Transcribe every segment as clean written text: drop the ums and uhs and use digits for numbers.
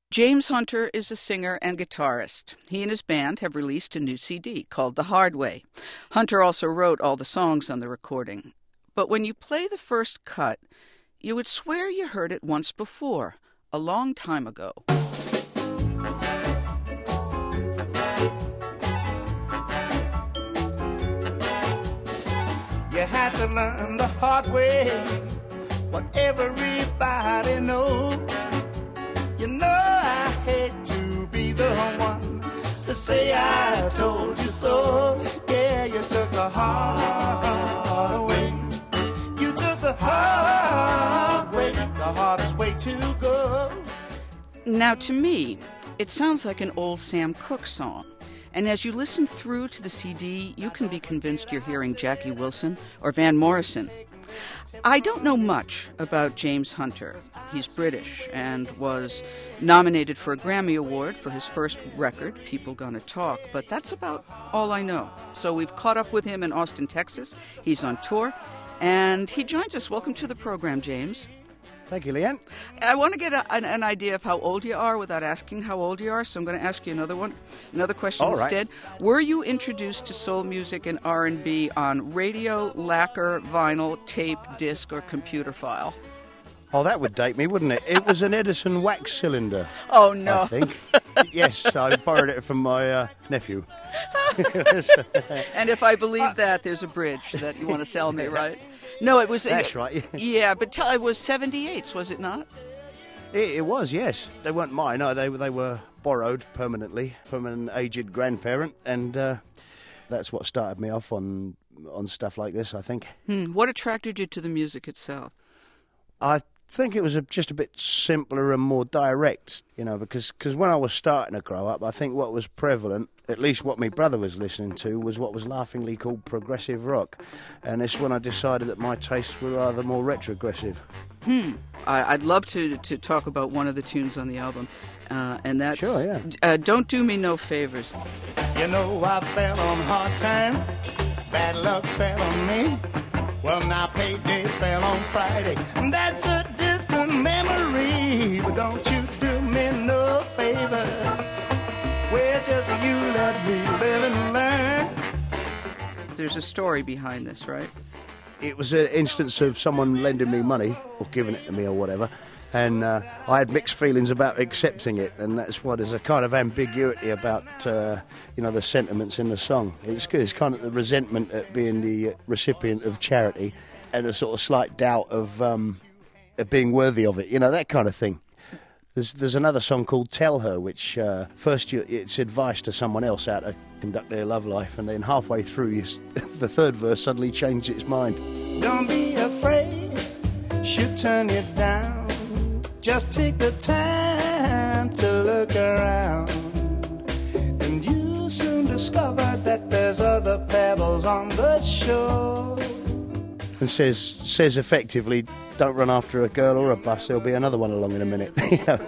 James Hunter is a singer and guitarist. He and his band have released a new CD called The Hard Way. Hunter also wrote all the songs on the recording. But when you play the first cut, you would swear you heard it once before, a long time ago. You had to learn the hard way, what everybody knows. You know I hate to be the one to say I told you so. Yeah, you took the hard way. You took the hard way, the hardest way to go. Now, to me, it sounds like an old Sam Cooke song. And as you listen through to the CD, you can be convinced you're hearing Jackie Wilson or Van Morrison. I don't know much about James Hunter. He's British and was nominated for a Grammy Award for his first record, People Gonna Talk, but that's about all I know. So we've caught up with him in Austin, Texas. He's on tour, and he joins us. Welcome to the program, James. Thank you, Leanne. I want to get an idea of how old you are without asking how old you are, so I'm going to ask you another question instead. Were you introduced to soul music and R&B on radio, lacquer, vinyl, tape, disc, or computer file? Oh, that would date me, wouldn't it? It was an Edison wax cylinder. Oh, no. I think. Yes, I borrowed it from my nephew. And if I believe that, there's a bridge that you want to sell me, right? No, it was... That's right. Yeah, but it was 78s, was it not? It was, yes. They weren't mine. No, they were borrowed permanently from an aged grandparent, and that's what started me off on stuff like this, I think. What attracted you to the music itself? I think it was just a bit simpler and more direct, because when I was starting to grow up, I think what was prevalent, at least what my brother was listening to, was what was laughingly called progressive rock. And it's when I decided that my tastes were rather more retrogressive. I'd love to talk about one of the tunes on the album, and that's Sure, yeah. Don't Do Me No Favors. You know I fell on hard time, bad luck fell on me. Well, now payday fell on Friday. That's a distant memory, but don't you do me no favor. Well, just you let me live and learn. There's a story behind this, right? It was an instance of someone lending me money, or giving it to me or whatever, and I had mixed feelings about accepting it, and that's why there's a kind of ambiguity about, the sentiments in the song. It's good. It's kind of the resentment at being the recipient of charity, and a sort of slight doubt of being worthy of it, that kind of thing. There's another song called Tell Her, which first it's advice to someone else how to conduct their love life, and then halfway through, the third verse suddenly changed its mind. Don't be afraid, she'll turn you down. Just take the time to look around, and you'll soon discover that there's other pebbles on the shore. And says effectively, don't run after a girl or a bus, there'll be another one along in a minute.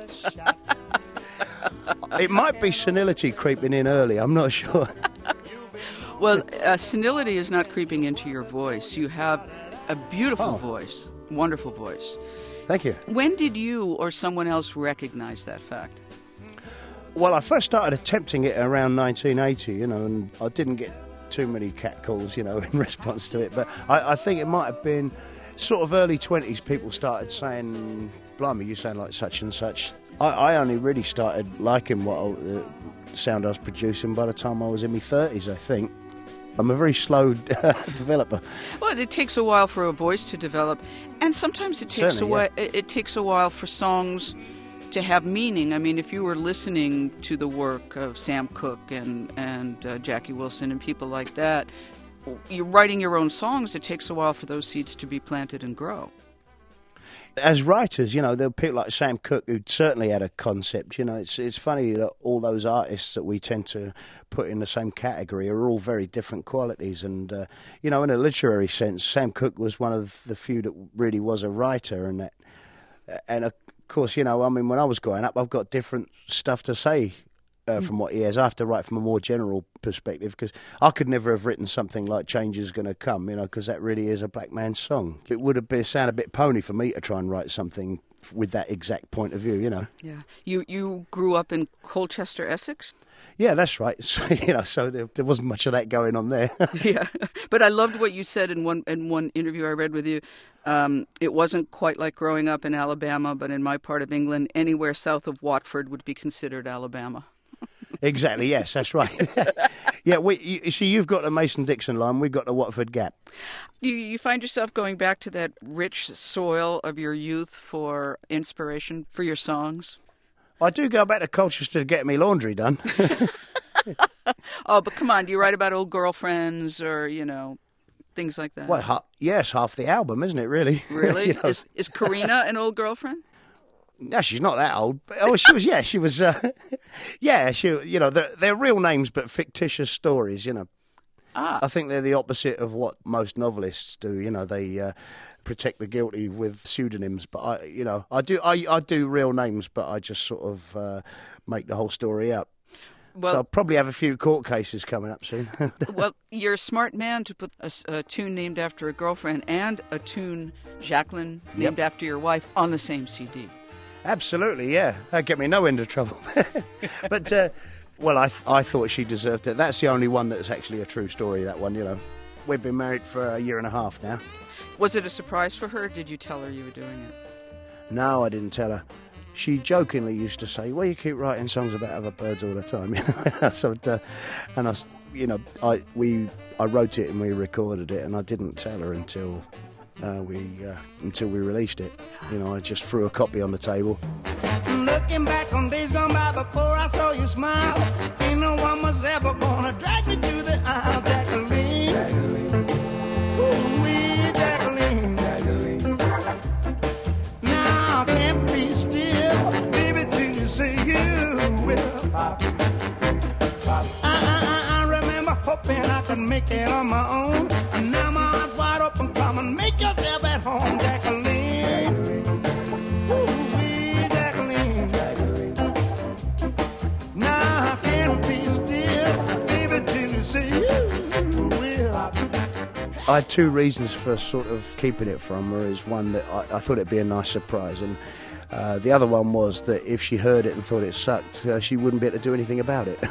It might be senility creeping in early, I'm not sure. Well, senility is not creeping into your voice. You have a beautiful voice, wonderful voice. Thank you. When did you or someone else recognize that fact? Well, I first started attempting it around 1980, and I didn't get too many catcalls, in response to it. But I think it might have been sort of early 20s, people started saying, blimey, you sound like such and such. I only really started liking the sound I was producing by the time I was in my 30s, I think. I'm a very slow developer. Well, it takes a while for a voice to develop, and sometimes it takes It takes a while for songs to have meaning. I mean, if you were listening to the work of Sam Cooke and Jackie Wilson and people like that, you're writing your own songs. It takes a while for those seeds to be planted and grow. As writers, there were people like Sam Cooke who certainly had a concept. It's funny that all those artists that we tend to put in the same category are all very different qualities. And, in a literary sense, Sam Cooke was one of the few that really was a writer. And of course, when I was growing up, I've got different stuff to say from what he has. I have to write from a more general perspective, because I could never have written something like Change Is Gonna Come, because that really is a black man's song. It would have sound a bit pony for me to try and write something with that exact point of view, you know. Yeah. You grew up in Colchester, Essex? Yeah, that's right. So, so there wasn't much of that going on there. Yeah, but I loved what you said in one interview I read with you. It wasn't quite like growing up in Alabama, but in my part of England, anywhere south of Watford would be considered Alabama. Exactly, yes, that's right. Yeah, you see, you've got the Mason-Dixon line, we've got the Watford Gap. You find yourself going back to that rich soil of your youth for inspiration for your songs? I do go back to Colchester to get me laundry done. Oh, but come on, do you write about old girlfriends or, things like that? Well, yes, half the album, isn't it, really? Really? Is Karina an old girlfriend? No, she's not that old. Oh, she was, yeah, she was, yeah, they're real names but fictitious stories, Ah. I think they're the opposite of what most novelists do, they protect the guilty with pseudonyms, but I do real names, but I just sort of make the whole story up. Well, so I'll probably have a few court cases coming up soon. Well, you're a smart man to put a tune named after a girlfriend and a tune, Jacqueline, named after your wife on the same CD. Absolutely, yeah. That'd get me no end of trouble. But, well, I thought she deserved it. That's the only one that's actually a true story, that one, We've been married for a year and a half now. Was it a surprise for her? Did you tell her you were doing it? No, I didn't tell her. She jokingly used to say, well, you keep writing songs about other birds all the time. So, I wrote it and we recorded it, and I didn't tell her until we released it. I just threw a copy on the table. Looking back on days gone by before I saw you smile, ain't no one was ever gonna drag me to the aisle. Jacqueline, Jacqueline, ooh-wee, Jacqueline, Jacqueline. Now I can't be still, baby, till you say you will. I remember hoping I could make it on my own, and now my eyes wide open. Come and make yourself at home, Jacqueline. Ooh-wee, Jacqueline, Jacqueline. Now I can't be still, baby, till you say you will. I had two reasons for sort of keeping it from her. Is one that I thought it'd be a nice surprise, and the other one was that if she heard it and thought it sucked, she wouldn't be able to do anything about it.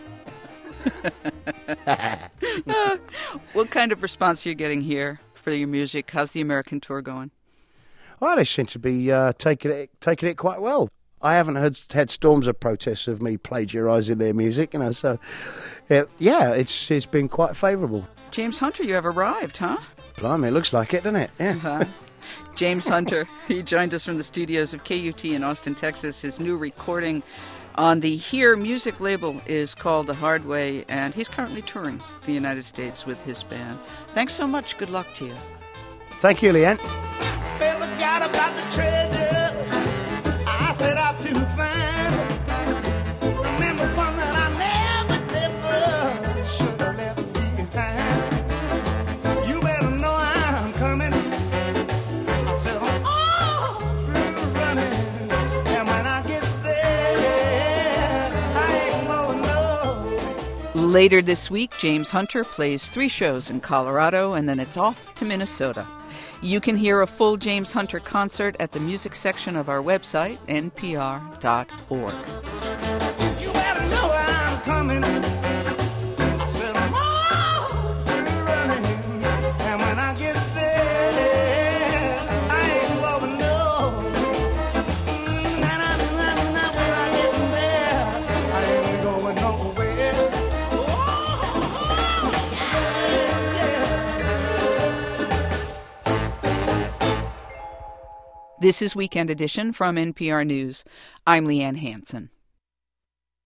What kind of response are you getting here for your music? How's the American tour going? Well, they seem to be taking it quite well. I haven't had storms of protests of me plagiarising their music, so it's been quite favourable. James Hunter, you have arrived, huh? Blimey, it looks like it, doesn't it? Yeah. Uh-huh. James Hunter, he joined us from the studios of KUT in Austin, Texas. His new recording on the Here music label is called The Hard Way, and he's currently touring the United States with his band. Thanks so much. Good luck to you. Thank you, Leanne. Ever got about the treasure I set out to find? Remember one that I never should have left behind. You better know I'm coming. I said I'm all through running, and when I get there, I ain't gonna know. Later this week, James Hunter plays 3 shows in Colorado, and then it's off to Minnesota. You can hear a full James Hunter concert at the music section of our website, npr.org. You better know I'm coming. I said I'm all through running, and when I get there, I ain't gonna know. When I get there, I ain't going nowhere. Oh, yeah. This is Weekend Edition from NPR News. I'm Leanne Hansen.